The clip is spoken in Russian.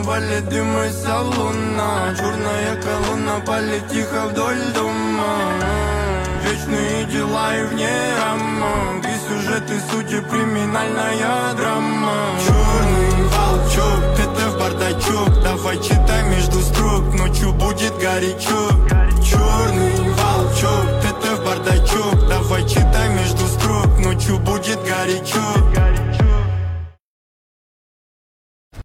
валит дым из салона. Черная колонна палит тихо вдоль дома. Вечные дела и вне рамок, и сюжеты сути криминальная драма. Черный волчок, это в бардачок. Давай читай между строк, ночью будет горячо.